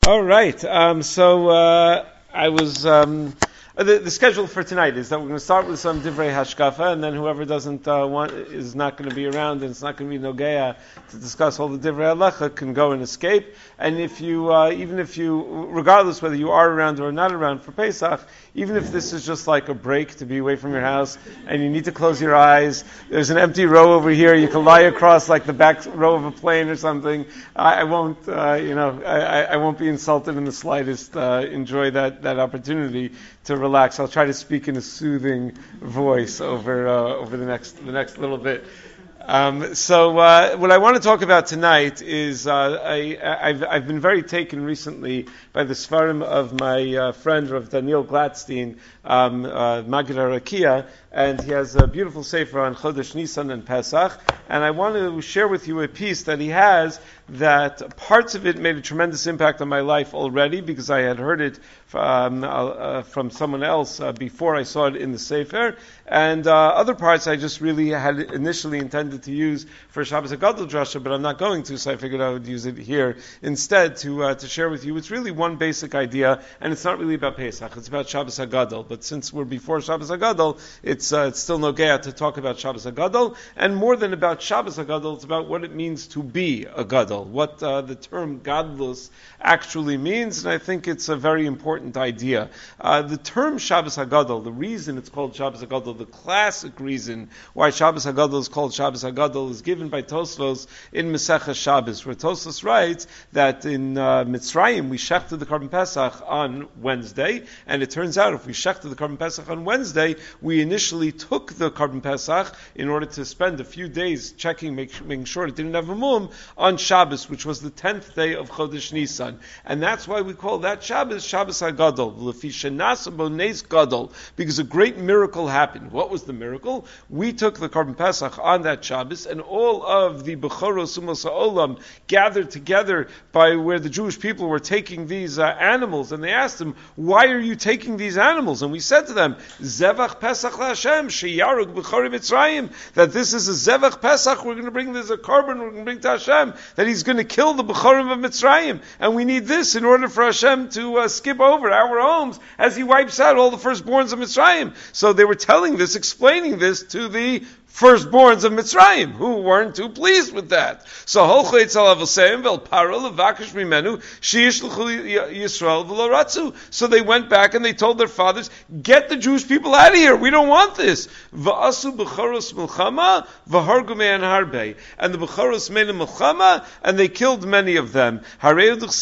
All right. I was the schedule for tonight is that we're going to start with some divrei hashkafa, and then whoever doesn't want is not going to be around, and it's not going to be nogea to discuss all the divrei halacha can go and escape. And if you, regardless whether you are around or not around for Pesach, even if this is just like a break to be away from your house and you need to close your eyes, there's an empty row over here. You can lie across like the back row of a plane or something. I won't be insulted in the slightest. Enjoy that opportunity to relax. I'll try to speak in a soothing voice over the next little bit. What I want to talk about tonight is I've been very taken recently by the svarim of my friend Rav Daniel Gladstein, Magid HaRakia, and he has a beautiful sefer on Chodesh Nisan and Pesach, and I want to share with you a piece that he has that parts of it made a tremendous impact on my life already because I had heard it from someone else before I saw it in the sefer, and other parts I just really had initially intended to use for Shabbos HaGadol drasha, but I'm not going to, so I figured I would use it here instead to share with you. It's really one basic idea, and it's not really about Pesach, it's about Shabbos HaGadol, but since we're before Shabbos HaGadol, it's still nogea to talk about Shabbos HaGadol, and more than about Shabbos HaGadol, it's about what it means to be a Gadol, what the term Gadlus actually means, and I think it's a very important idea. The term Shabbos HaGadol, the reason it's called Shabbos HaGadol, the classic reason why Shabbos HaGadol is called Shabbos HaGadol is given by Tosfos in Maseches Shabbos, where Tosfos writes that in Mitzrayim we shechted the Korban Pesach on Wednesday, and it turns out if we shechted the Korban Pesach on Wednesday, we initially took the Korban Pesach in order to spend a few days checking, making sure it didn't have a mum on Shabbos, which was the 10th day of Chodesh Nisan. And that's why we call that Shabbos HaGadol, Lefi Shenasa Bo Nes Gadol, because a great miracle happened. What was the miracle? We took the Korban Pesach on that Shabbos, and all of the Bechoros Umos HaOlam gathered together by where the Jewish people were taking these animals, and they asked them, why are you taking these animals? And we said to them, Zevach Pesach LaHashem, Sheyarug Bechori Mitzrayim, that this is a Zevach Pesach, we're going to bring this a carbon, we're going to bring to Hashem, that He's going to kill the Bechorim of Mitzrayim, and we need this in order for Hashem to skip over our homes as He wipes out all the firstborns of Mitzrayim. So they were telling this, explaining this to the firstborns of Mitzrayim, who weren't too pleased with that. So So they went back and they told their fathers, get the Jewish people out of here, we don't want this. And the Bechoros made a milchama, and they killed many of them. That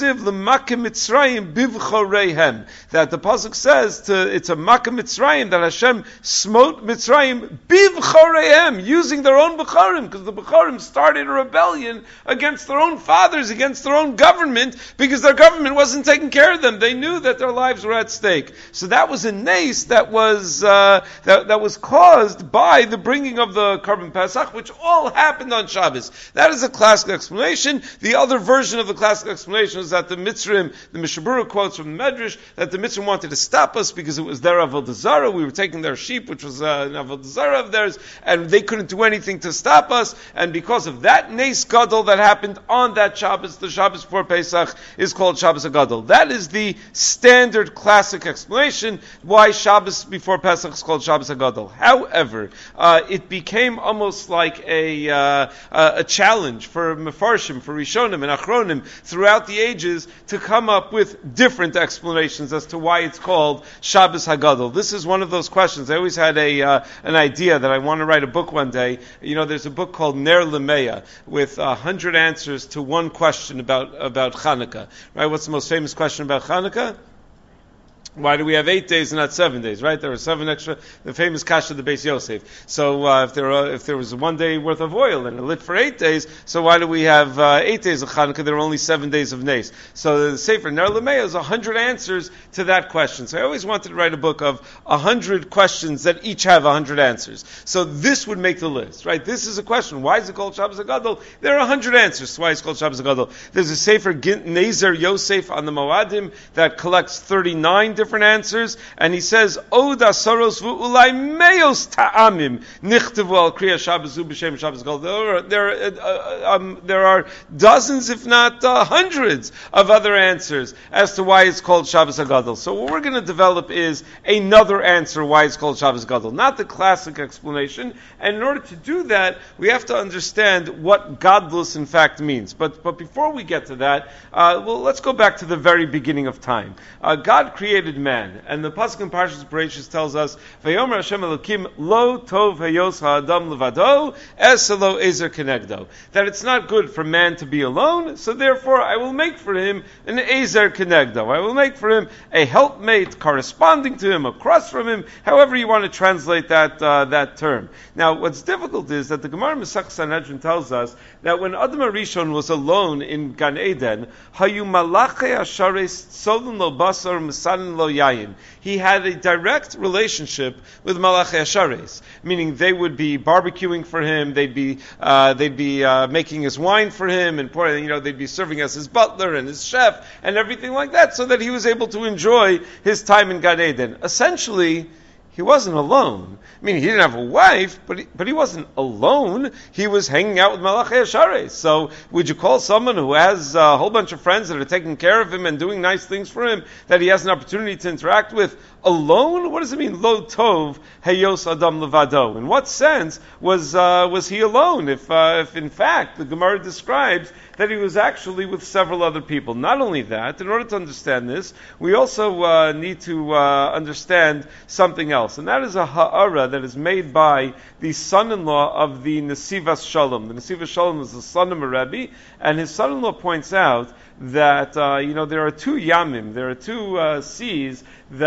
the pasuk says, it's a Makkah Mitzrayim, that Hashem smote Mitzrayim bivchoreihem, using their own Bechorim, because the Bechorim started a rebellion against their own fathers, against their own government, because their government wasn't taking care of them. They knew that their lives were at stake. So that was a nace that was that was caused by the bringing of the Korban Pesach, which all happened on Shabbos. That is a classic explanation. The other version of the classic explanation is that the Mitzrim, the Mishabura quotes from the Medrash, that the Mitzrim wanted to stop us because it was their Avodah Zarah. We were taking their sheep, which was an Avodah Zarah of theirs, and they couldn't do anything to stop us, and because of that Nes Gadol that happened on that Shabbos, the Shabbos before Pesach is called Shabbos HaGadol. That is the standard classic explanation why Shabbos before Pesach is called Shabbos HaGadol. However, it became almost like a challenge for Mefarshim, for Rishonim and Achronim throughout the ages to come up with different explanations as to why it's called Shabbos HaGadol. This is one of those questions. I always had an idea that I want to write a book one day. There's a book called Ner Lemeya with 100 answers to one question about Hanukkah. Right? What's the most famous question about Hanukkah? Why do we have 8 days and not 7 days? Right? There were 7 extra. The famous kasha of the Beis Yosef. So if there was 1 day worth of oil and it lit for 8 days, so why do we have 8 days of Hanukkah? There are only 7 days of Nes. So the Sefer Ner Lemeya is 100 answers to that question. So I always wanted to write a book of 100 questions that each have 100 answers. So this would make the list, right? This is a question. Why is it called Shabbos HaGadol? There are 100 answers to why it's called Shabbos HaGadol. There's a Sefer Nezer Yosef on the Moadim that collects 39 different different answers, and he says, Od asaros v'ulai meos ta'amim nichtavu al kriya Shabbos b'shem Shabbos Gadol. There are dozens, if not hundreds, of other answers as to why it's called Shabbos Gadol. So what we're going to develop is another answer why it's called Shabbos Gadol, not the classic explanation. And in order to do that, we have to understand what Gadlus in fact means. But before we get to that, let's go back to the very beginning of time. God created man, and the pasuk in Parshas Bereishis tells us, "Vayomer Hashem Elokim lo tov hayos ha'adam levado es lo ezer kenegdo." That it's not good for man to be alone, so therefore I will make for him an ezer kenegdo. I will make for him a helpmate corresponding to him, across from him, however you want to translate that term. Now, what's difficult is that the Gemara Masech Sanhedrin tells us that when Adam HaRishon was alone in Gan Eden, hayu malachei ashares tzolun lo basar misanin lo yayin. He had a direct relationship with malachei ashares, meaning they would be barbecuing for him, they'd be making his wine for him, and they'd be serving as his butler and his chef and everything like that, so that he was able to enjoy his time in Gan Eden. Essentially, he wasn't alone. I mean, he didn't have a wife, but he wasn't alone. He was hanging out with Malachei Ashares. So, would you call someone who has a whole bunch of friends that are taking care of him and doing nice things for him, that he has an opportunity to interact with, alone? What does it mean, lo tov hayos adam levado? In what sense was he alone? If in fact the Gemara describes that he was actually with several other people. Not only that, in order to understand this, we also need to understand something else, and that is a ha'ara that is made by the son-in-law of the Nesivas Shalom. The Nesivas Shalom is the son of a Rebbe, and his son-in-law points out that there are two yamim, there are two seas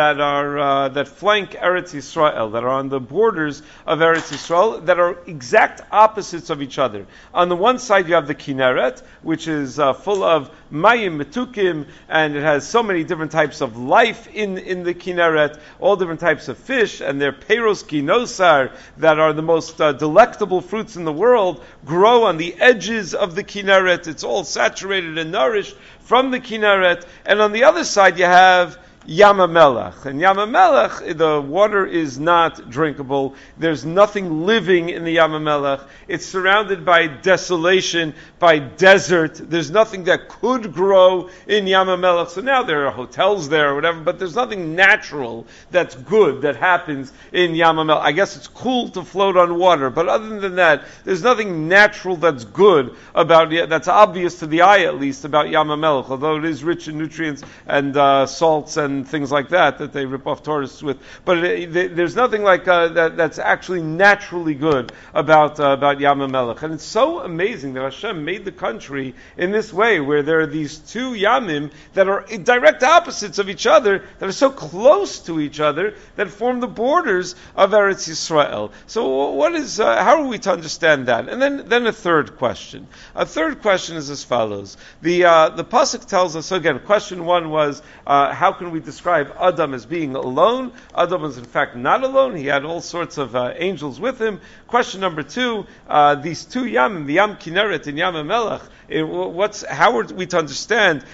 that flank Eretz Yisrael, that are on the borders of Eretz Yisrael, that are exact opposites of each other. On the one side you have the Kinneret, which is full of mayim metukim, and it has so many different types of life in the Kinneret, all different types of fish, and their peros kinosar, that are the most delectable fruits in the world, grow on the edges of the Kinneret. It's all saturated and nourished from the Kinneret. And on the other side you have Yam HaMelech. And Yam HaMelech, the water is not drinkable. There's nothing living in the Yam HaMelech. It's surrounded by desolation, by desert. There's nothing that could grow in Yam HaMelech. So now there are hotels there or whatever, but there's nothing natural that's good that happens in Yam HaMelech. I guess it's cool to float on water, but other than that, there's nothing natural that's good that's obvious to the eye at least, about Yam HaMelech, although it is rich in nutrients and salts and things like that they rip off tourists with. But there's nothing like that's actually naturally good about Yam HaMelech. And it's so amazing that Hashem made the country in this way, where there are these two yamim that are direct opposites of each other, that are so close to each other, that form the borders of Eretz Yisrael. So how are we to understand that? And then a third question. A third question is as follows. The pasuk tells us, so again, question one was, how can we describe Adam as being alone? Adam was in fact not alone. He had all sorts of angels with him. Question number two, these two Yamim, the Yam Kinneret and Yam HaMelech, how are we to understand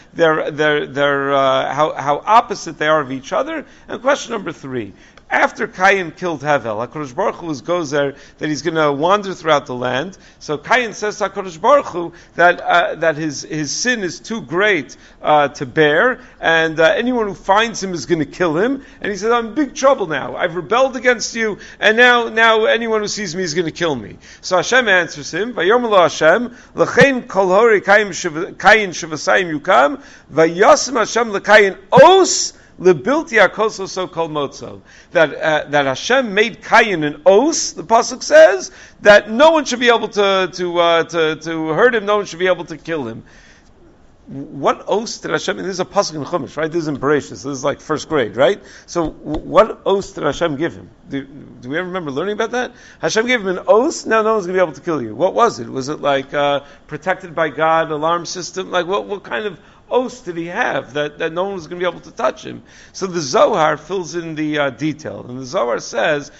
how opposite they are of each other? And question number three, after Cain killed Hevel, HaKadosh Baruch Hu was gozer that he's going to wander throughout the land. So Cain says to HaKadosh Baruch Hu that his sin is too great to bear, and anyone who finds him is going to kill him. And he says, I'm in big trouble now. I've rebelled against you, and now anyone who sees me is going to kill me. So Hashem answers him, Vayomer lo Hashem, L'chein kol hori Cain shevasayim yukam, Vayosim Hashem l'Cain os Lebilti akoso so called motzo. That Hashem made Cain an os. The pasuk says that no one should be able to hurt him. No one should be able to kill him. What os did Hashem? And this is a pasuk in Chumash, right? This is in Bereishis. This is like first grade, right? So what os did Hashem give him? Do we ever remember learning about that? Hashem gave him an os. Now no one's going to be able to kill you. What was it? Was it like protected by God, alarm system? Like what kind of os did he have that no one was going to be able to touch him? So the Zohar fills in the detail, and the Zohar says,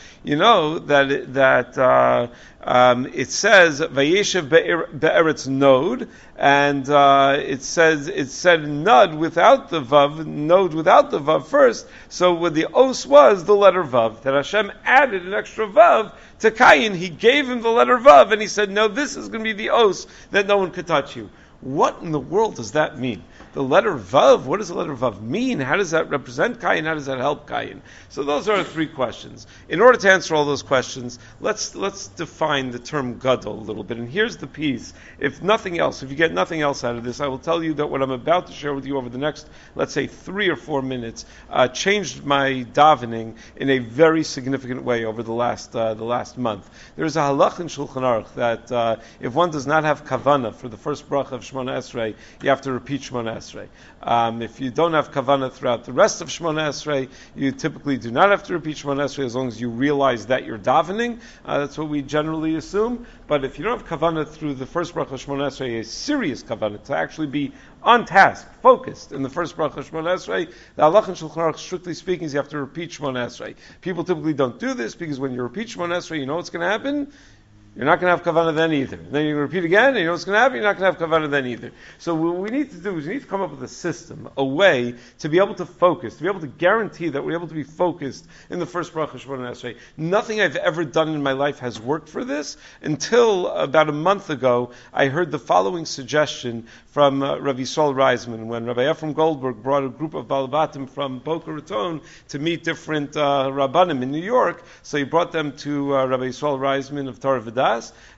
that it says Vayeshev be'eretz Nod, and it said Nud without the vav, Nod without the vav first. So what the os was the letter vav. That Hashem added an extra vav to Cain. He gave him the letter vav, and he said, "No, this is going to be the os that no one could touch you." What in the world does that mean? The letter Vav, what does the letter Vav mean? How does that represent Cain? How does that help Cain? So those are 3 questions. In order to answer all those questions, let's define the term Gadol a little bit. And here's the piece. If nothing else, if you get nothing else out of this, I will tell you that what I'm about to share with you over the next, let's say, 3 or 4 minutes, changed my davening in a very significant way over the last month. There's a halach in Shulchan Aruch that if one does not have kavanah for the first bracha of Shemona Esrei, you have to repeat Shemona Esrei. If you don't have kavanah throughout the rest of Shemona Esrei, you typically do not have to repeat Shemona Esrei as long as you realize that you're davening. That's what we generally assume. But if you don't have kavanah through the first bracha of Shemona Esrei, a serious kavanah, to actually be on task, focused in the first bracha of Shemona Esrei, the halach in Shulchan Aruch, strictly speaking, is you have to repeat Shemona Esrei. People typically don't do this because when you repeat Shemona Esrei, you know what's going to happen? You're not going to have kavanah then either. Then you're going to repeat again, and you know what's going to happen? You're not going to have kavanah then either. So what we need to do is we need to come up with a system, a way to be able to focus, to be able to guarantee that we're able to be focused in the first bracha of Shemona Esrei. Nothing I've ever done in my life has worked for this until about a month ago. I heard the following suggestion from Rabbi Yisrael Reisman when Rabbi Ephraim Goldberg brought a group of Balabatim from Boca Raton to meet different Rabbanim in New York. So he brought them to Rabbi Yisrael Reisman of Torah V'das,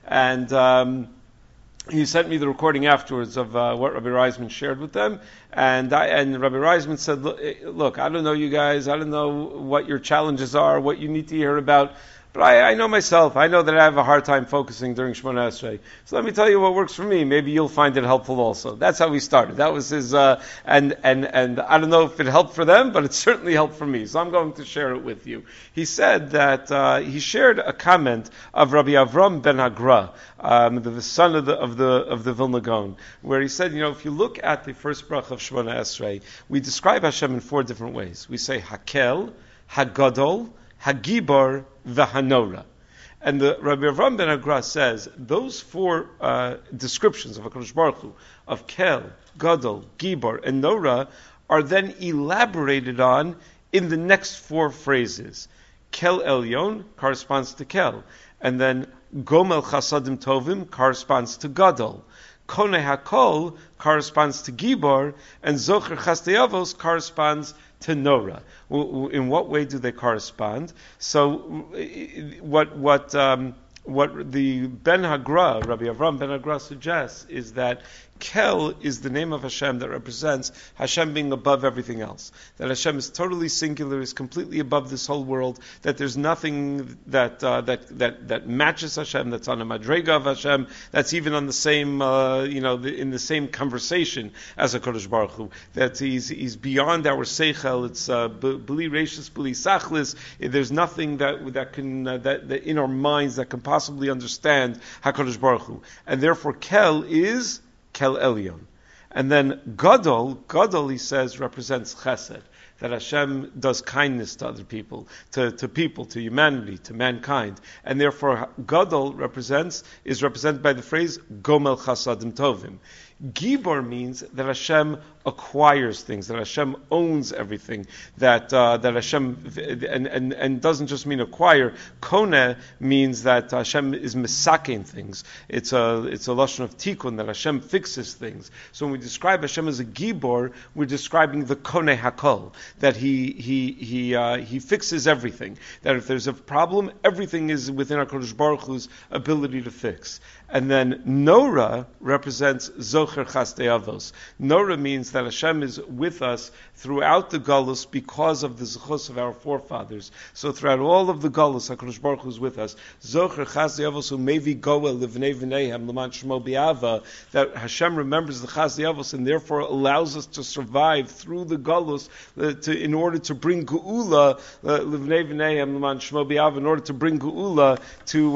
and he sent me the recording afterwards of what Rabbi Reisman shared with them. And Rabbi Reisman said, look, I don't know you guys, I don't know what your challenges are, what you need to hear about, but I know myself. I know that I have a hard time focusing during Shemona Esrei. So let me tell you what works for me. Maybe you'll find it helpful also. That's how we started. That was his, and I don't know if it helped for them, but it certainly helped for me. So I'm going to share it with you. He said that, he shared a comment of Rabbi Avram ben Hagra, the son of the Vilna Gaon, where he said, if you look at the first bracha of Shemona Esrei, we describe Hashem in 4 different ways. We say Hakel, Hagadol, Hagibor, V'Hanora. And the Rabbi Avram ben Hagra says those 4 descriptions of HaKadosh Baruch Hu, of Kel, Gadol, Gibor, and Nora, are then elaborated on in the next 4 phrases. Kel Elyon corresponds to Kel, and then Gomel Chasadim Tovim corresponds to Gadol. Konei HaKol corresponds to Gibor, and Zocher Chastei corresponds to Nora. In what way do they correspond? So, what the Ben Hagra, Rabbi Avram Ben Hagra suggests is that Kel is the name of Hashem that represents Hashem being above everything else. That Hashem is totally singular, is completely above this whole world. That there's nothing that matches Hashem. That's on a madrega of Hashem. That's even on the same, in the same conversation as HaKadosh Baruch Hu. That he's beyond our seichel. It's b'li reishis, b'li sachlis. There's nothing that can that in our minds that can possibly understand HaKadosh Baruch Hu. And therefore, Kel is Kel Elyon. And then Gadol, he says, represents chesed. That Hashem does kindness to other people, to humanity, to mankind. And therefore, Gadol is represented by the phrase, Gomel Chasadim Tovim. Gibor means that Hashem acquires things, that Hashem owns everything, that Hashem and doesn't just mean acquire. Kone means that Hashem is misakein things. It's a lashon of tikkun, that Hashem fixes things. So when we describe Hashem as a Gibor, we're describing the Konei HaKol, that he fixes everything. That if there's a problem, everything is within HaKadosh Baruch Hu's ability to fix. And then Nora represents Zocher Chastei Avos. Nora means that Hashem is with us throughout the Galus because of the Zechus of our forefathers. So throughout all of the Galus, HaKadosh Baruch Hu is with us. Zocher Chastei Avos Umevi Goel Livnei V'neihem L'man Shmo B'Ava, that Hashem remembers the Chastei Avos and therefore allows us to survive through the Galus in order to bring Geula Livnei V'neihem L'man Shmo B'Ava, in order to bring Geula to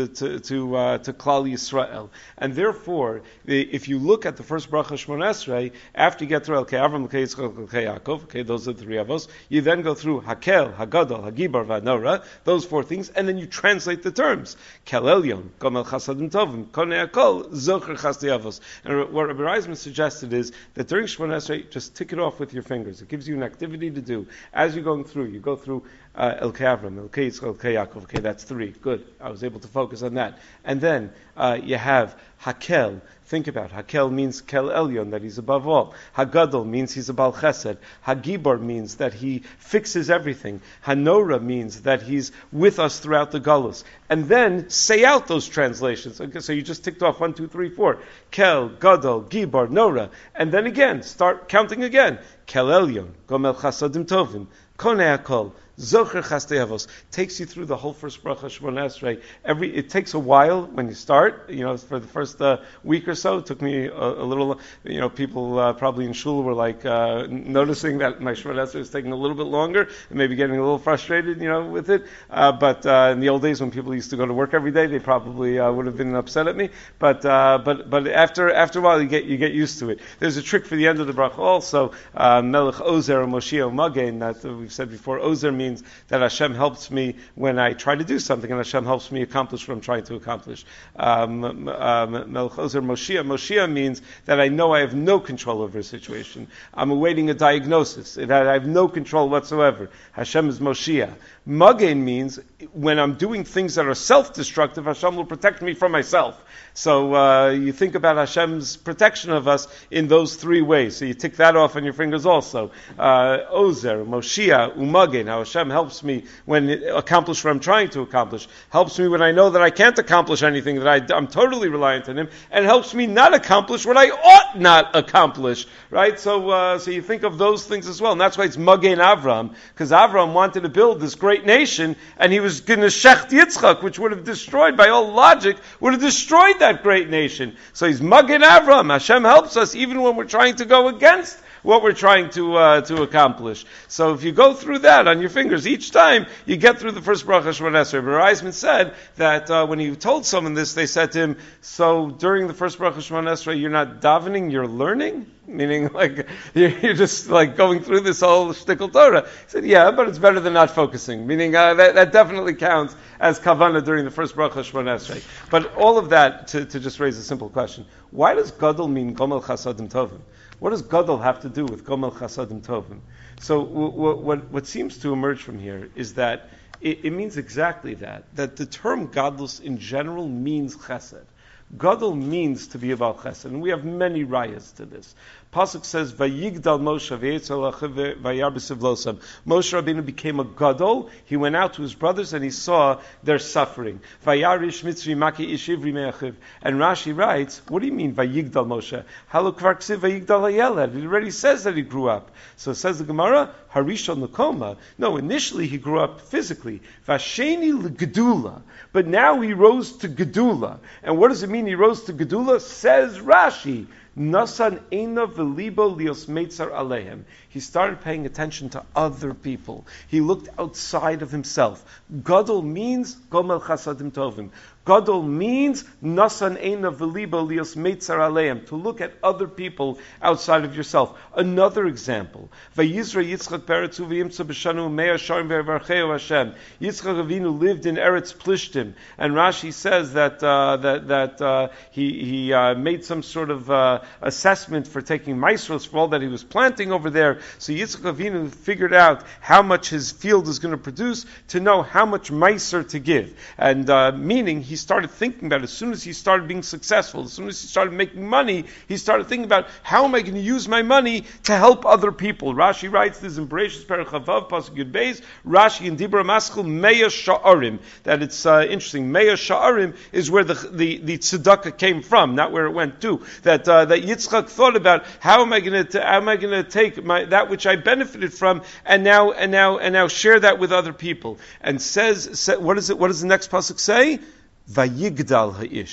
Klal Yisrael. And therefore, if you look at the first bracha Shemona Esrei, after you get through Elkei Avram, Elkei Yitzchak, Elkei Yaakov, okay, those are the three avos, you then go through Hakel, Hagadol, Hagibar, Vanora, those four things, and then you translate the terms. Kel Elyon, Gomel Chasadim Tovim, Konei Hakol, Zocher Chasdei Avos. And what Rabbi Reisman suggested is that during Shemona Esrei, just tick it off with your fingers. It gives you an activity to do. As you're going through, you go through Elkei Avram, Elkei Yitzchak, Elkei Yaakov. Okay, that's three. Good. I was able to focus on that. And then you have Hakel. Think about Hakel means Kel Elyon, that he's above all. Hagadol means he's a Bal Chesed. Hagibor means that he fixes everything. Hanora means that he's with us throughout the Galus. And then say out those translations. Okay, so you just ticked off 1, 2, 3, 4. Kel, Gadol, Gibor, Nora. And then again, start counting again. Kel Elyon, Gomel Chasadim Tovim, Konei Hakol, Zocher Chasdei Avos. Takes you through the whole first bracha Shemona Esrei. It takes a while when you start. For the first week or so, it took me a little. People probably in shul were like noticing that my Shemona Esrei was taking a little bit longer, and maybe getting a little frustrated, with it. But in the old days when people used to go to work every day, they probably would have been upset at me. But after a while, you get used to it. There's a trick for the end of the bracha also. Melech Ozer or Moshiach Magen, that we've said before. Ozer means that Hashem helps me when I try to do something, and Hashem helps me accomplish what I'm trying to accomplish. Melech Ozer Moshiach means that I know I have no control over a situation. I'm awaiting a diagnosis. I have no control whatsoever. Hashem is Moshiach. Magen means when I'm doing things that are self-destructive, Hashem will protect me from myself. So you think about Hashem's protection of us in those three ways. So you tick that off on your fingers also. Ozer, Moshiach, Umagen. How Hashem helps me when accomplish what I'm trying to accomplish. Helps me when I know that I can't accomplish anything, that I'm totally reliant on Him. And helps me not accomplish what I ought not accomplish. Right? So you think of those things as well. And that's why it's Magen Avram. Because Avram wanted to build this great nation, and he was going to shecht Yitzchak, which would have destroyed, by all logic, would have destroyed that great nation. So he's Magen Avram. Hashem helps us even when we're trying to go against what we're trying to accomplish. So if you go through that on your fingers each time, you get through the first bracha Shemona Esrei. Rabbi Reisman said that when he told someone this, they said to him, so during the first bracha Shemona Esrei, you're not davening, you're learning? Meaning, like, you're just, like, going through this whole shtickle Torah. He said, yeah, but it's better than not focusing. Meaning, that definitely counts as kavanah during the first bracha Shemona Esrei. But all of that to just raise a simple question. Why does Gadol mean Gomel Chasadim Tovim? What does Gadol have to do with Gomel Chasadim Tovim? So what seems to emerge from here is that it means exactly that the term Gadlus in general means chesed. Gadol means to be about chesed, and we have many rayas to this. Pasuk says, "Vayigdal Moshe v'yetzel vayar b'sivlosam." Moshe Rabbeinu became a gadol. He went out to his brothers and he saw their suffering. Vayarish mitzri maki ishivri me'achiv. And Rashi writes, "What do you mean Vayigdal Moshe? Halu kvar ksiv Vayigdal hayeled." It already says that he grew up. So says the Gemara, Harishon l'koma. No, initially he grew up physically. Vasheni l'gedula. But now he rose to gedula. And what does it mean he rose to gedula? Says Rashi, Nasan eina v'libo lios meitzar alehem. He started paying attention to other people. He looked outside of himself. Gadol means Gomel Chasadim Tovim. Gadol means Nasan eina v'libo lios meitzar alehem. To look at other people outside of yourself. Another example. Vayizra Yitzchak beretz uv'yimtza b'shanu mea sharim v'yvarcheu Hashem. Yitzchak Avinu lived in Eretz Plishtim, and Rashi says that he made some sort of assessment for taking maisros for all that he was planting over there. So Yitzchak Avinu figured out how much his field is going to produce to know how much maiser to give. And meaning he started thinking about it. As soon as he started being successful, as soon as he started making money, he started thinking about how am I going to use my money to help other people. Rashi writes this in Bereshis Perek Chavav Pasuk Yud Beis, Rashi in Dibra Maschil Meya Sha'arim, that it's interesting. Meya Sha'arim is where the tzedakah came from, not where it went to. That Yitzchak thought about how am I going to take that which I benefited from and now share that with other people. And says what does the next pasuk say? Vayigdal ha'ish.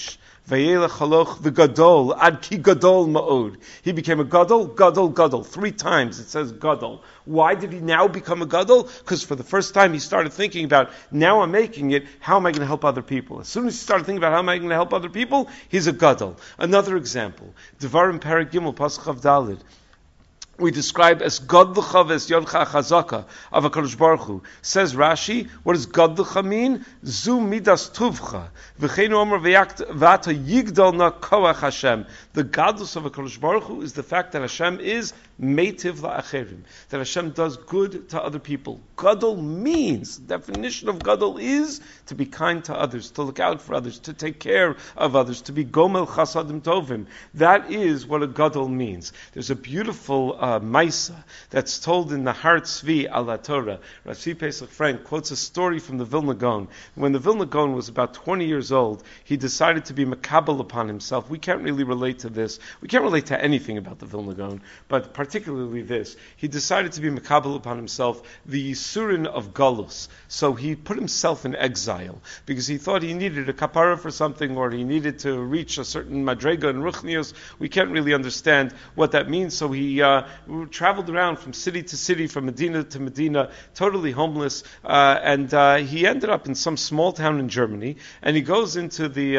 Vayelech haloch v'gadol ad ki gadol ma'od. He became a gadol, gadol, gadol. 3 times it says gadol. Why did he now become a gadol? Because for the first time he started thinking about, now I'm making it, how am I going to help other people? As soon as he started thinking about how am I going to help other people, he's a gadol. Another example, Devarim Perek Gimel Pasuk Chav Daled. We describe as Godlucha ves Yodcha Chazaka of HaKadosh Baruch Hu. Says Rashi, what does Godlucha mean? Zu midas tuvcha. V'cheinu omer v'ata yigdal na koach Hashem. The godless of HaKadosh Baruch Hu is the fact that Hashem is meitiv la'acherim. That Hashem does good to other people. Gadol means, the definition of Gadol is to be kind to others, to look out for others, to take care of others, to be gomel chasadim tovim. That is what a Gadol means. There's a beautiful Maisa that's told in the Har Tzvi ala Torah. Rashi Pesach Frank quotes a story from the Vilna Gaon. When the Vilna Gaon was about 20 years old, he decided to be makabel upon himself. We can't really relate to this. We can't relate to anything about the Vilna Gaon, but particularly this. He decided to be makabel upon himself the Yisurin of Galus. So he put himself in exile because he thought he needed a kapara for something, or he needed to reach a certain madrega and ruchnius. We can't really understand what that means. So he traveled around from city to city, from Medina to Medina, totally homeless, and he ended up in some small town in Germany, and he goes into the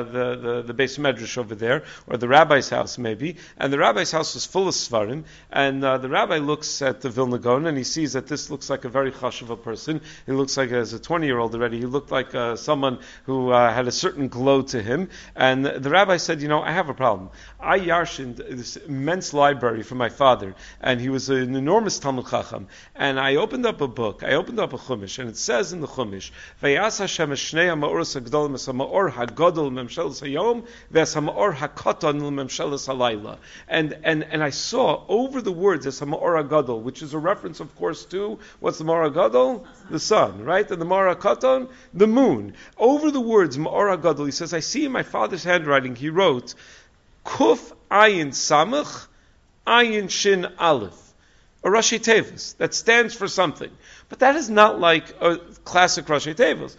Beis Medrash over there, or the rabbi's house maybe, and the rabbi's house was full of Svarim, and the rabbi looks at the Vilna Gaon, and he sees that this looks like a very chashuva person. He looks like, as a 20-year-old already, he looked like someone who had a certain glow to him, and the rabbi said, I have a problem. I yarshined this immense library for my father, and he was an enormous Talmud Chacham. And I opened up a book, I opened up a Chumash, and it says in the Chumash, Vayas Hashem eshnei ha'ma'oros ha'gdolim es ha'ma'or ha'godol memshelas hayom ve'es ha'ma'or ha'koton memshelas halayla. And I saw over the words es ha'ma'or ha'godol, which is a reference, of course, to what's the Ma'or ha'godol? The sun, right? And the Ma'or ha'koton? The moon. Over the words Ma'or ha'godol, he says, I see in my father's handwriting, he wrote, Kuf ayin samach Ayin Shin Aleph, a Rashi Tevis that stands for something, but that is not like a classic Rashi Tevis.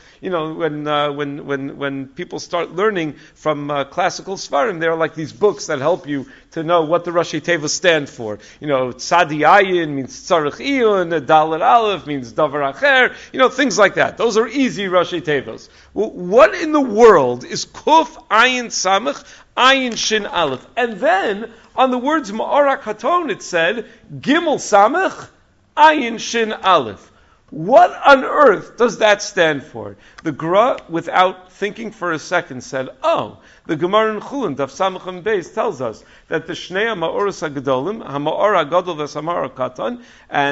When people start learning from classical Svarim, there are like these books that help you to know what the Rashi Tevis stand for. Tzadi Ayin means Tzarich Iyun, Dalet Aleph means Davar Acher. Things like that. Those are easy Rashi Tevis. Well, what in the world is Kuf Ayin Samach Ayin Shin Aleph? And then on the words Ma'or HaKaton, it said, Gimel Samach, Ayin Shin Aleph. What on earth does that stand for? The Gra, without thinking for a second, said, the Gemara in Chulin, Daf Samach and Beis, tells us that the Shnei HaMa'oros HaGedolim, HaMa'or HaGadol v'Hama'or HaKatan,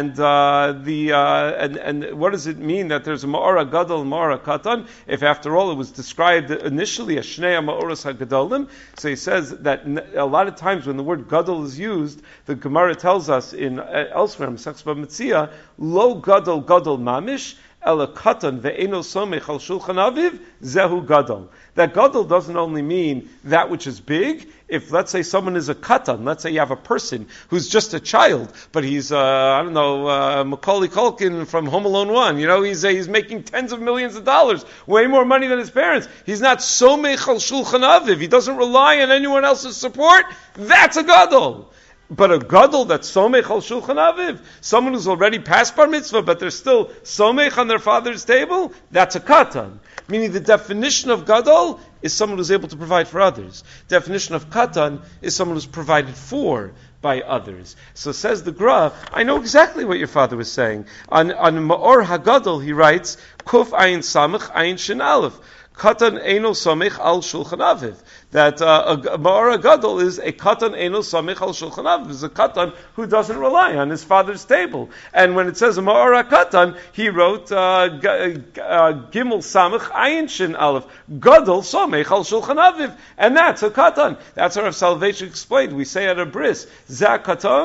and what does it mean that there's a Ma'or HaGadol and Ma'or HaKatan, if after all it was described initially as Shnei HaMa'oros HaGedolim? So he says that a lot of times when the word Gadol is used, the Gemara tells us in elsewhere, Masechus Bava Metzia, Lo Gadol Gadol Mamish, Ela Katan ve'eno somech al shulchan aviv zehu gadol. That gadol doesn't only mean that which is big. If, let's say, someone is a katan, let's say you have a person who's just a child, but he's, Macaulay Culkin from Home Alone 1, he's making tens of millions of dollars, way more money than his parents. He's not somech al shulchan aviv. He doesn't rely on anyone else's support. That's a gadol. But a gadol that's somech al shulchan aviv, someone who's already past bar mitzvah, but they're still somech on their father's table, that's a katan. Meaning the definition of gadol is someone who's able to provide for others. Definition of katan is someone who's provided for by others. So says the Gra, I know exactly what your father was saying. On Ma'or HaGadol, he writes, Kuf ayin samach ayin shin aleph. Katan eino somech al shulchan aviv. That a Ma'or HaGadol is a katan eino samech al shulchan aviv. Is a katan who doesn't rely on his father's table. And when it says a Ma'or HaKatan, he wrote Gimel Samech Ayin Shin Aleph Gadol Somech al shulchan aviv, and that's a katan. That's how Rav Salvation explained. We say at a bris, Zeh katan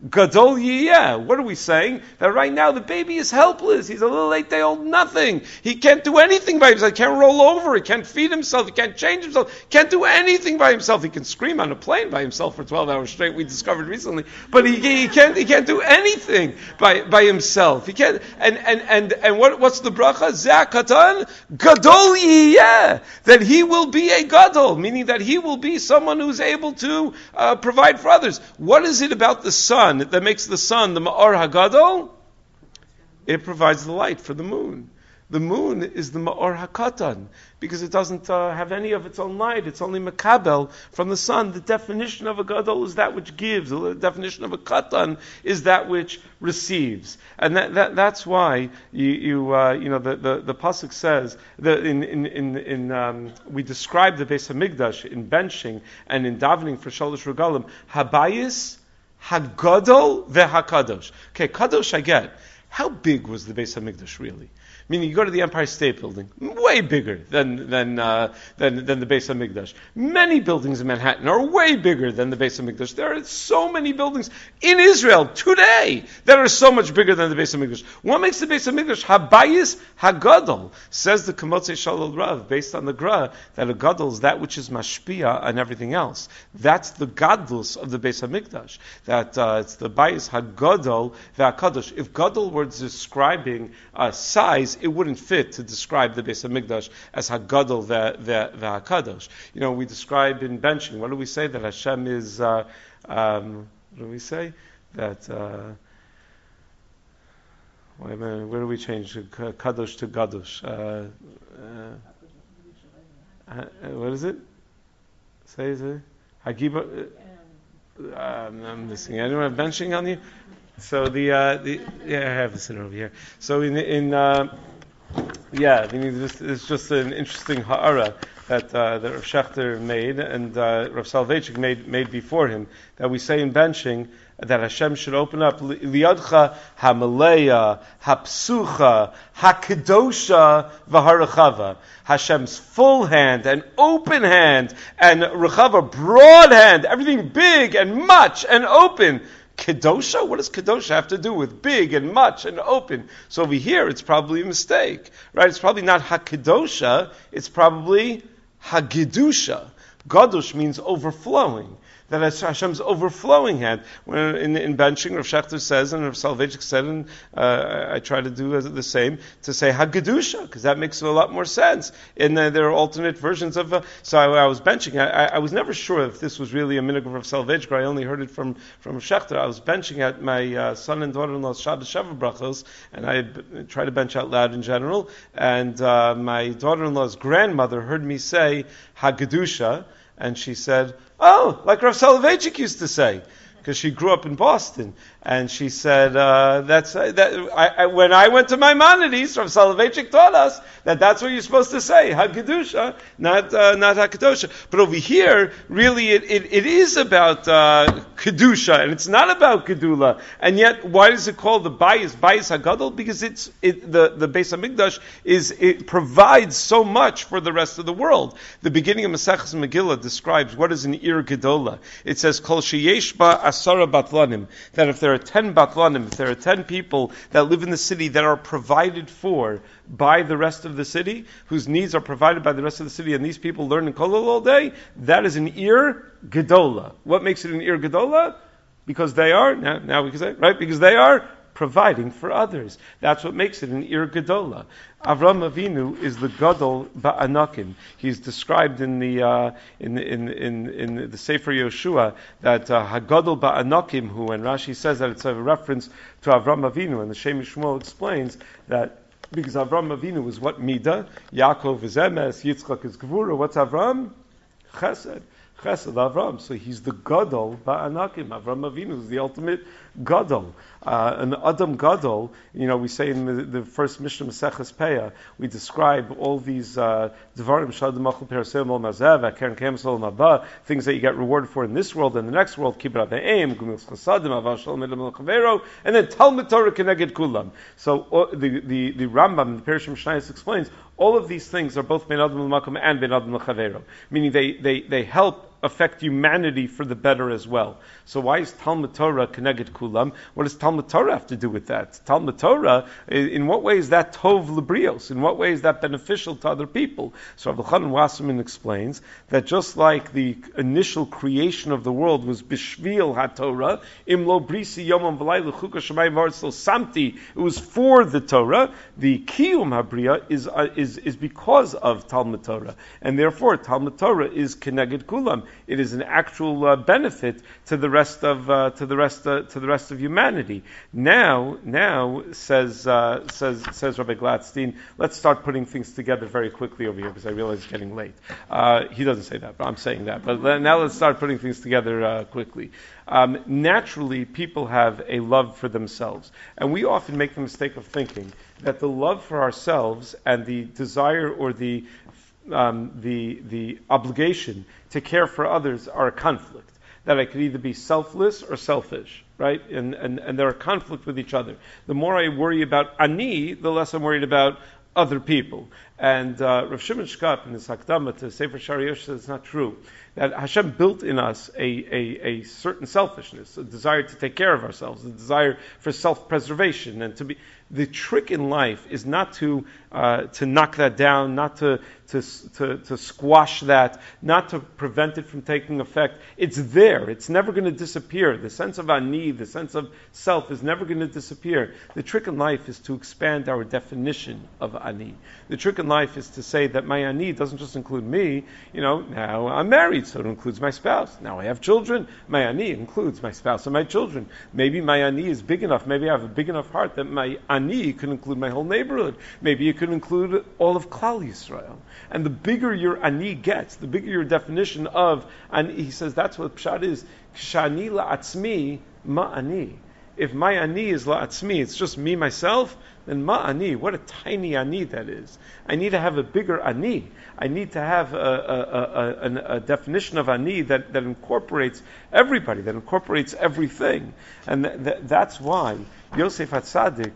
gadol yiyeh. What are we saying? That right now the baby is helpless. He's a little 8-day-old nothing. He can't do anything by himself. He can't roll over. He can't feed himself. He can't change himself. He can't do anything by himself. He can scream on a plane by himself for 12 hours straight, we discovered recently. But he can't do anything by himself. He can't, and what's the bracha? Zeh katan gadol yiyeh. That he will be a gadol, meaning that he will be someone who's able to provide for others. What is it about the sun that makes the sun the ma'or hagadol? It provides the light for the moon. The moon is the ma'or hakatan because it doesn't have any of its own light. It's only makabel from the sun. The definition of a gadol is that which gives. The definition of a katan is that which receives. And that's why the pasuk says that we describe the Beis Hamikdash in benching and in davening for Shalosh Regalim habayis hagadol ve'hakadosh. Okay, kadosh I get. How big was the Beis Hamikdash really? Meaning, you go to the Empire State Building, way bigger than the Beis Hamikdash. Many buildings in Manhattan are way bigger than the Beis Hamikdash. There are so many buildings in Israel today that are so much bigger than the Beis Hamikdash. What makes the Beis Hamikdash habayis hagadol? Says the Kamotzei Shalal Rav, based on the Gra, that a gadol is that which is mashpia on everything else. That's the gadlus of the Beis Hamikdash. That it's the bayis hagadol ve'akadosh. If gadol were describing size, it wouldn't fit to describe the Beis Hamikdash as Hagadol ve'Hakadosh. We describe in benching. What do we say? That Hashem is. What do we say? That. Wait a minute. Where do we change Kadosh to Gadosh? What is it? Say it. Hagiba. I'm missing. Anyone have benching on you? So I have this over here. So it's just an interesting ha'ara that Rav Shechter made and Rav Soloveitchik made before him, that we say in benching that Hashem should open up liyadcha hamaleya hapsucha hakedosha v'harachava. Hashem's full hand and open hand and rechava, broad hand, everything big and much and open. Kedosha? What does Kedosha have to do with big and much and open? So over here, it's probably a mistake, right? It's probably not HaKedosha, it's probably HaGedusha. Gadush means overflowing. That is Hashem's overflowing hand. When in benching, Rav Shechter says, and Rav Soloveitchik said, and I try to do the same, to say Hagedusha, because that makes a lot more sense. And there are alternate versions of. So I was benching. I was never sure if this was really a minhag of Rav Soloveitchik. I only heard it from Rav Shechter. I was benching at my son and daughter-in-law's Shabbos Sheva brachos, and I try to bench out loud in general. And my daughter-in-law's grandmother heard me say Hagedusha, and she said, "Oh, like Rav Soloveitchik used to say," because she grew up in Boston. And she said, when I went to Maimonides, Rav Soloveitchik taught us that's what you're supposed to say, HaGedusha, not HaKedosha. But over here, really, it is about Kedusha, and it's not about Gedula. And yet, why is it called the Bayis HaGadol? Because the Beis Hamikdash it provides so much for the rest of the world. The beginning of Maseches Megillah describes what is an Ir Gedola. It says, Kol sheyesh ba asara batlanim, that if there are 10 batlanim, if there are 10 people that live in the city that are provided for by the rest of the city, whose needs are provided by the rest of the city, and these people learn in Kollel all day, that is an Ir Gedola. What makes it an Ir Gedola? Because they are, now we can say, right? Because they are providing for others. That's what makes it an Ir Gedola. Avram Avinu is the Gadol Ba'anakim. He's described in the Sefer Yoshua that Hagadol Ba'anakim, who, when Rashi says that it's a reference to Avram Avinu, and the Shem Shmuel explains that because Avram Avinu is what Midah, Yaakov is Emes, Yitzchak is Gvura. What's Avram? Chesed. Chesed Avram. So he's the Gadol Ba'anakim. Avram Avinu is the ultimate Gadol. An Adam Gadol, we say in the first Mishnah Maseches Peah, we describe all these Devarim Shadim Machal Perasim Ol Mazev, Keren Kemes Ol Maba, things that you get rewarded for in this world and the next world, Kibbur Aveim, Gumil Chasadim, Aval Shalom Edom El Chavero, and then Talmud Torah Keneged Kulam. So the Rambam, the Perishim Shnayos explains, all of these things are both Ben Adam L'Makom and Ben Adam L'Chavero, meaning they help affect humanity for the better as well. So why is Talmud Torah Keneged Kulam? What does Talmud Torah have to do with that? Talmud Torah, in what way is that Tov Librios? In what way is that beneficial to other people? So Rabbi Chanan Wasserman explains that just like the initial creation of the world was Bishvil HaTorah, Imlo Brisi Yomam V'Layla Chuka Shemayim V'Aretz Lo Samti, it was for the Torah. The Kiyum HaBriya is because of Talmud Torah, and therefore Talmud Torah is Keneged Kulam. It is an actual benefit to the rest of humanity. Now says Rabbi Gladstein, let's start putting things together very quickly over here because I realize it's getting late. He doesn't say that, but I'm saying that. But now let's start putting things together quickly. Naturally, people have a love for themselves, and we often make the mistake of thinking that the love for ourselves and the desire or the obligation to care for others are a conflict. That I could either be selfless or selfish, right? And they're a conflict with each other. The more I worry about ani, the less I'm worried about other people. And Rav Shimon Shkop in his Hakdama to Sefer Shari Yosh says it's not true. That Hashem built in us a certain selfishness, a desire to take care of ourselves, a desire for self-preservation, and to be. The trick in life is not to knock that down, not to squash that, not to prevent it from taking effect. It's there. It's never going to disappear. The sense of ani, the sense of self, is never going to disappear. The trick in life is to expand our definition of ani. The trick in life is to say that my ani doesn't just include me. Now I'm married, so it includes my spouse. Now I have children. My ani includes my spouse and my children. Maybe my ani is big enough. Maybe I have a big enough heart that my ani could include my whole neighborhood. Maybe it could include all of Klal Yisrael. And the bigger your ani gets, the bigger your definition of ani, he says that's what pshat is. Kshani la'atzmi ma'ani. If my ani is la'atzmi, it's just me, myself, then ma'ani, what a tiny ani that is. I need to have a bigger ani. I need to have a definition of ani that incorporates everybody, that incorporates everything. And that's why Yosef HaTzadik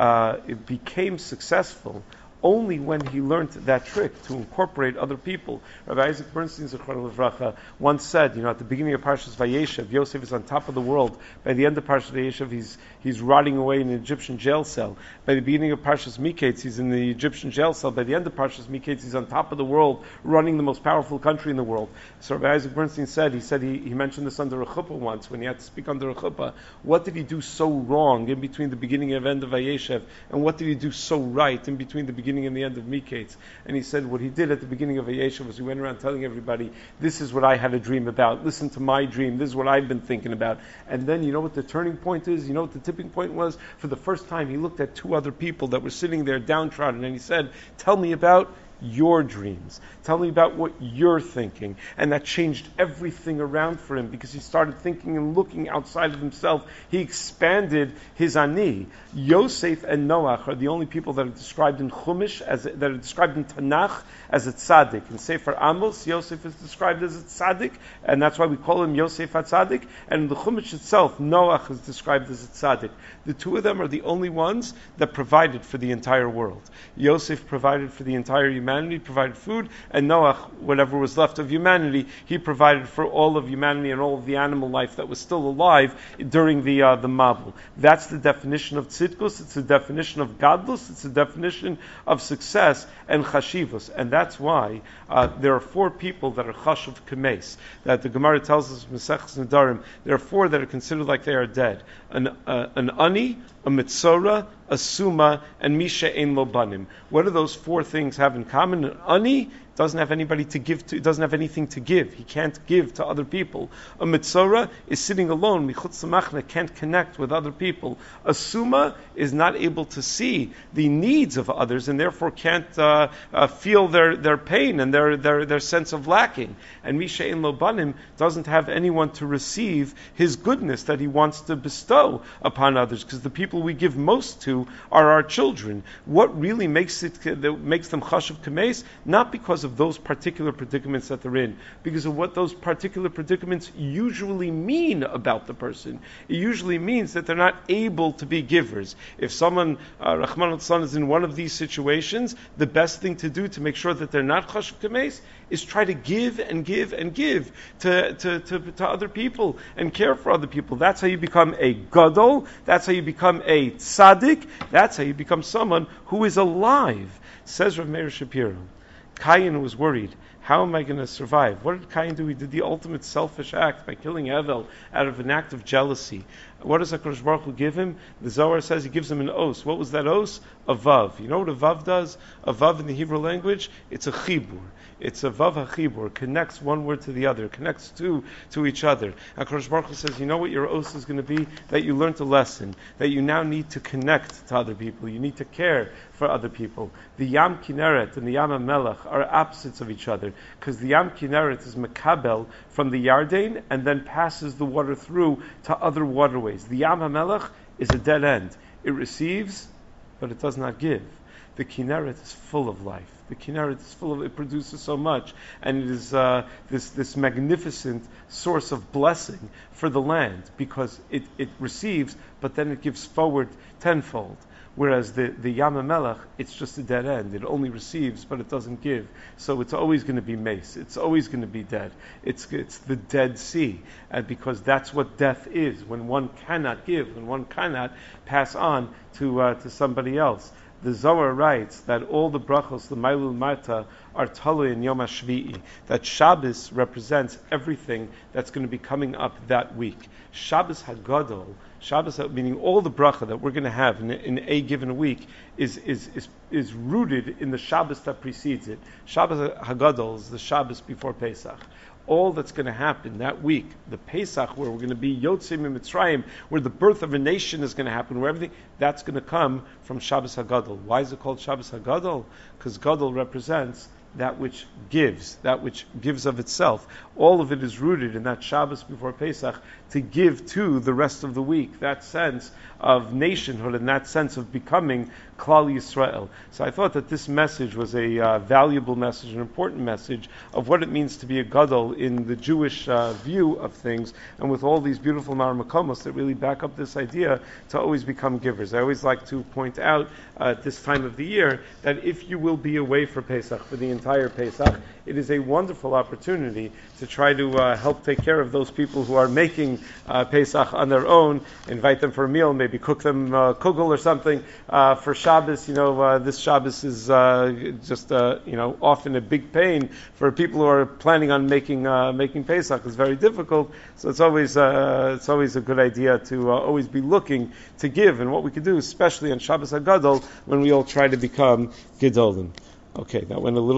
it became successful only when he learned that trick to incorporate other people. Rabbi Isaac Bernstein Zichrono Livracha once said, at the beginning of Parshas Vayeshev, Yosef is on top of the world. By the end of Parshas Vayeshev, he's rotting away in an Egyptian jail cell. By the beginning of Parshas Miketz, he's in the Egyptian jail cell. By the end of Parshas Miketz, he's on top of the world, running the most powerful country in the world. So Rabbi Isaac Bernstein said, he mentioned this under a chuppah once, when he had to speak under a chuppah. What did he do so wrong in between the beginning and end of Vayeshev? And what did he do so right in between the beginning and the end of Miketz? And he said what he did at the beginning of Vayeshev was he went around telling everybody, this is what I had a dream about, listen to my dream, this is what I've been thinking about. And then you know what the turning point is? You know what the tipping point was? For the first time he looked at two other people that were sitting there downtrodden and he said, tell me about your dreams. Tell me about what you're thinking. And that changed everything around for him because he started thinking and looking outside of himself. He expanded his ani. Yosef and Noach are the only people that are described in Chumash, that are described in Tanakh as a tzaddik. In Sefer Amos, Yosef is described as a tzaddik, and that's why we call him Yosef HaTzadik. And in the Chumash itself, Noach is described as a tzaddik. The two of them are the only ones that provided for the entire world. Yosef provided for the entire humanity, provided food, and Noach, whatever was left of humanity, he provided for all of humanity and all of the animal life that was still alive during the Mabul. That's the definition of tzidkus, it's the definition of gadlus, it's the definition of success and chashivus. And that's why there are four people that are chashuv kames. That the Gemara tells us, Maseches Nedarim, there are four that are considered like they are dead. An ani, a mitzora, a suma, and misha ein lo banim. What do those four things have in common? An ani doesn't have anybody to give to, doesn't have anything to give. He can't give to other people. A mitzora is sitting alone, michutz lamachna, can't connect with other people. A suma is not able to see the needs of others and therefore can't feel their pain and their sense of lacking. And misha ein lo banim doesn't have anyone to receive his goodness that he wants to bestow upon others, because the people we give most to are our children. What really makes them chashuv kames? Not because of those particular predicaments that they're in, because of what those particular predicaments usually mean about the person. It usually means that they're not able to be givers. If someone, Rahman al-San, is in one of these situations, the best thing to do to make sure that they're not chashuv kameis is try to give and give and give to other people and care for other people. That's how you become a gadol. That's how you become a tzaddik. That's how you become someone who is alive. Says Rav Meir Shapiro, Cain was worried. How am I going to survive? What did Cain do? He did the ultimate selfish act by killing Hevel out of an act of jealousy. What does HaKadosh Baruch Hu give him? The Zohar says he gives him an os. What was that os? A vav. You know what a vav does? A vav in the Hebrew language, it's a chibur. It's a vav ha-chibur. Connects one word to the other. Connects two to each other. HaKadosh Baruch Hu says, you know what your os is going to be? That you learned a lesson. That you now need to connect to other people. You need to care for other people. The Yam Kinneret and the Yam HaMelech are opposites of each other, because the Yam Kinneret is Mekabel from the Yarden and then passes the water through to other waterways. The Yam HaMelech is a dead end. It receives, but it does not give. The Kinneret is full of life. The Kinneret is full of, it produces so much, and it is this magnificent source of blessing for the land, because it receives, but then it gives forward tenfold. Whereas the Yam HaMelech, it's just a dead end. It only receives, but it doesn't give. So it's always going to be mace. It's always going to be dead. It's the Dead Sea. And because that's what death is, when one cannot give, when one cannot pass on to somebody else. The Zohar writes that all the brachos, the Mailul Marta, are talui in Yom HaShvi'i. That Shabbos represents everything that's going to be coming up that week. Shabbos HaGadol, Shabbos, meaning all the bracha that we're going to have in a given week, is rooted in the Shabbos that precedes it. Shabbos HaGadol is the Shabbos before Pesach. All that's going to happen that week, the Pesach, where we're going to be Yotzim in Mitzrayim, where the birth of a nation is going to happen, where everything, that's going to come from Shabbos HaGadol. Why is it called Shabbos HaGadol? Because Gadol represents that which gives of itself. All of it is rooted in that Shabbos before Pesach to give to the rest of the week, that sense of nationhood and that sense of becoming Klal Yisrael. So I thought that this message was a valuable message, an important message of what it means to be a Gadol in the Jewish view of things, and with all these beautiful Maramakomos that really back up this idea to always become givers. I always like to point out at this time of the year that if you will be away for Pesach, for the entire Pesach, it is a wonderful opportunity to try to help take care of those people who are making Pesach on their own, invite them for a meal, maybe cook them kugel or something for Shabbos. This Shabbos is just often a big pain for people who are planning on making Pesach. It's very difficult, so it's always a good idea to always be looking to give, and what we could do, especially on Shabbos HaGadol, when we all try to become Gedolim. Okay, that went a little